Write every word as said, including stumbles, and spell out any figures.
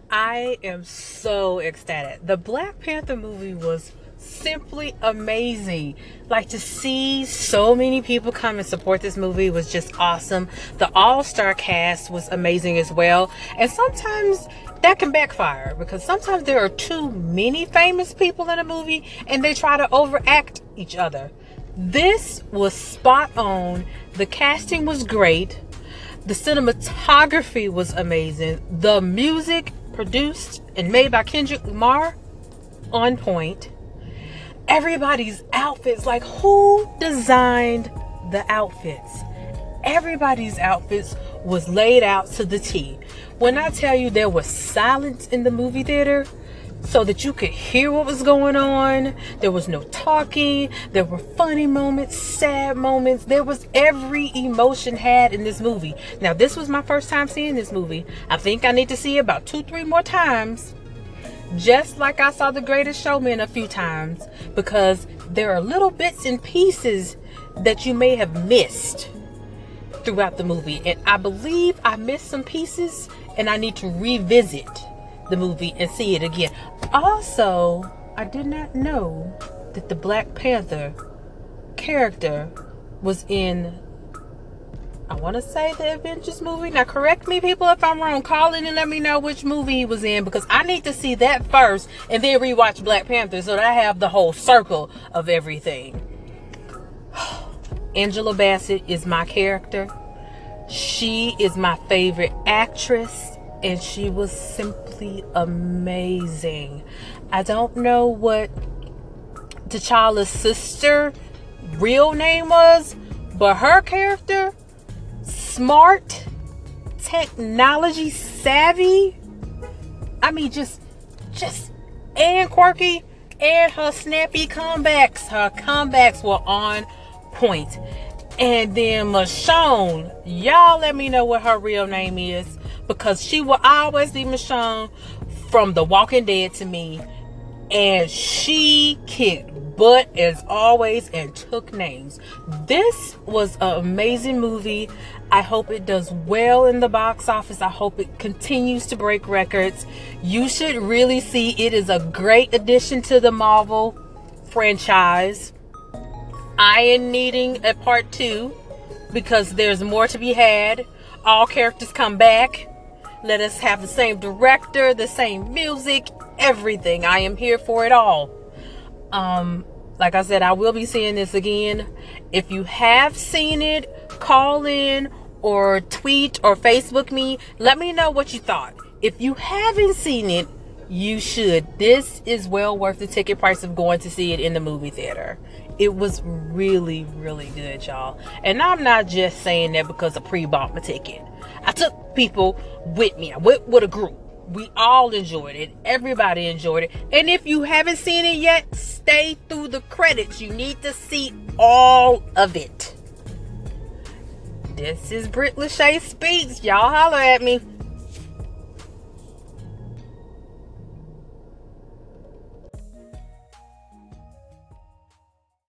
I am so ecstatic. The Black Panther movie was simply amazing. Like, to see so many people come and support this movie was just awesome. The all-star cast was amazing as well. And sometimes that can backfire because sometimes there are too many famous people in a movie and they try to overact each other. This was spot on. The casting was great. The cinematography was amazing. The music, produced and made by Kendrick Lamar, on point. Everybody's outfits, like, who designed the outfits? Everybody's outfits was laid out to the T. When I tell you there was silence in the movie theater so that you could hear what was going on, there was no talking, there were funny moments, sad moments, there was every emotion had in this movie. Now, this was my first time seeing this movie. I think I need to see it about two, three more times, just like I saw The Greatest Showman a few times, because there are little bits and pieces that you may have missed throughout the movie, and I believe I missed some pieces and I need to revisit the movie and see it again. Also, I did not know that the Black Panther character was in, I want to say, the Avengers movie. Now, correct me, people, if I'm wrong. Call in and let me know which movie he was in, because I need to see that first and then rewatch Black Panther so that I have the whole circle of everything. Angela Bassett is my character. She is my favorite actress, and she was simply amazing. I don't know what T'Challa's sister real name was, but her character, smart, technology savvy, I mean, just just and quirky, and her snappy comebacks her comebacks were on point. And then Michonne, y'all let me know what her real name is, because she will always be Michonne from The Walking Dead to me, and she kicked butt as always and took names. This was an amazing movie. I hope it does well in the box office. I hope it continues to break records. You should really see it. Is a great addition to the Marvel franchise. I am needing a part two because there's more to be had. All characters come back. Let us have the same director, the same music, everything. I am here for it all. Um, like I said, I will be seeing this again. If you have seen it, call in or tweet or Facebook me. Let me know what you thought. If you haven't seen it, you should. This is well worth the ticket price of going to see it in the movie theater. It was really, really good, y'all. And I'm not just saying that because I pre-bought my ticket. I took people with me. I went with a group. We all enjoyed it. Everybody enjoyed it. And if you haven't seen it yet, stay through the credits. You need to see all of it. This is Britt Lachey Speaks. Y'all holler at me.